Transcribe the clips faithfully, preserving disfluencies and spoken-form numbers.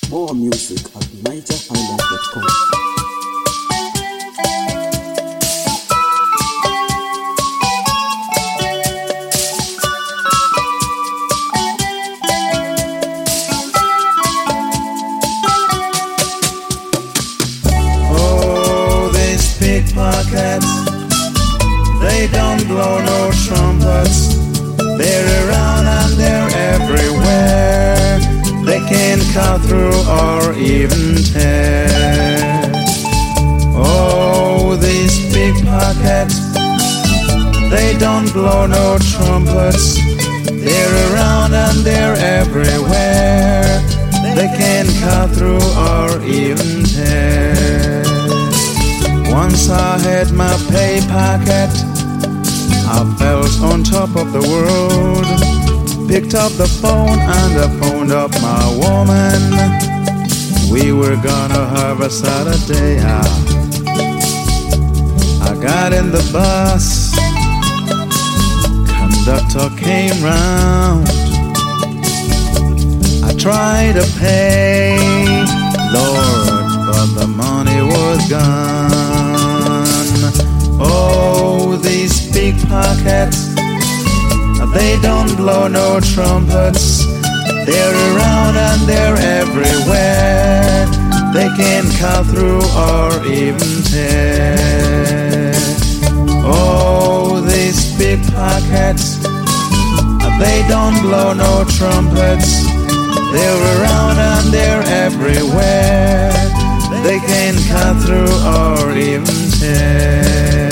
More music at niger highlife dot com. Pickpockets, they don't blow no trumpets. They're around and they're everywhere. They can cut through or even tear. Oh, these pickpockets, they don't blow no trumpets. They're around and they're everywhere. They can cut through or even tear. Once I had my pay packet, I felt on top of the world. Picked up the phone and I phoned up my woman. We were gonna have a Saturday out. I got in the bus, conductor came round. I tried to pay, Lord, but the money was gone. Oh, these pickpockets, they don't blow no trumpets. They're around and they're everywhere. They can cut through or even tear. Oh, these pickpockets, they don't blow no trumpets. They're around and they're everywhere. They can cut through or even tear.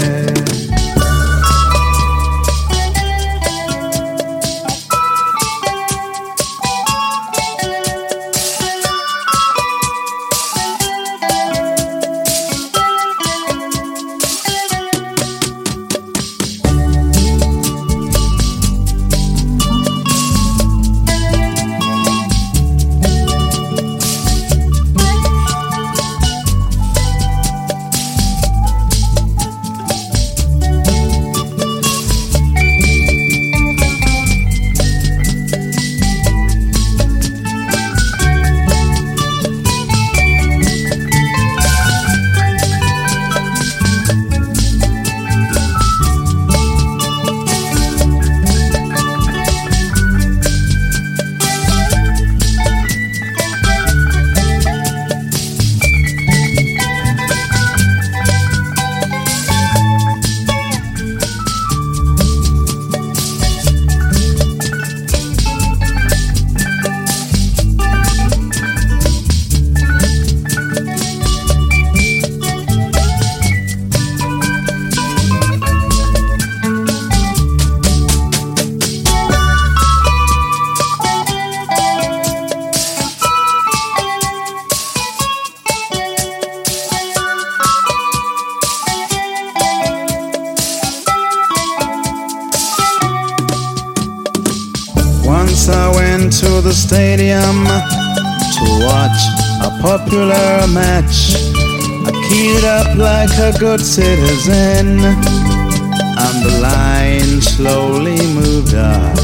Once I went to the stadium to watch a popular match. I queued up like a good citizen, and the line slowly moved up.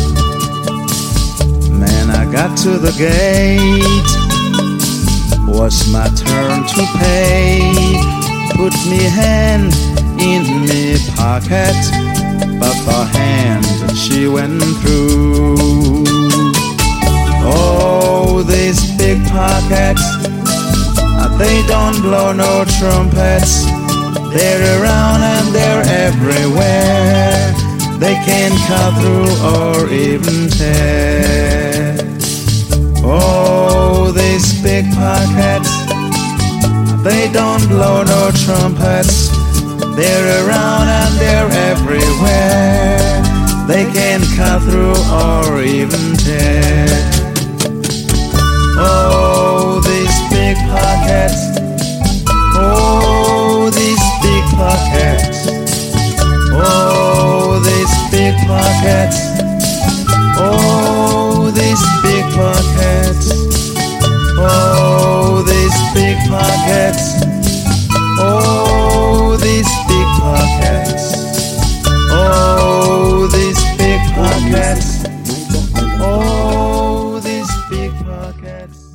Man, I got to the gate, was my turn to pay. Put me hand in me pocket, but the hand she went through. Oh, these pickpockets, they don't blow no trumpets. They're around and they're everywhere. They can cut through or even tear. Oh, these pickpockets, they don't blow no trumpets. They're around and they're everywhere. They can cut through or even tear. Oh, these pickpockets. Oh, these pickpockets. Oh, these pickpockets. Oh, these pickpockets. Oh, these pickpockets. Oh, these pickpockets. Oh, these pickpockets. Oh, these pickpockets.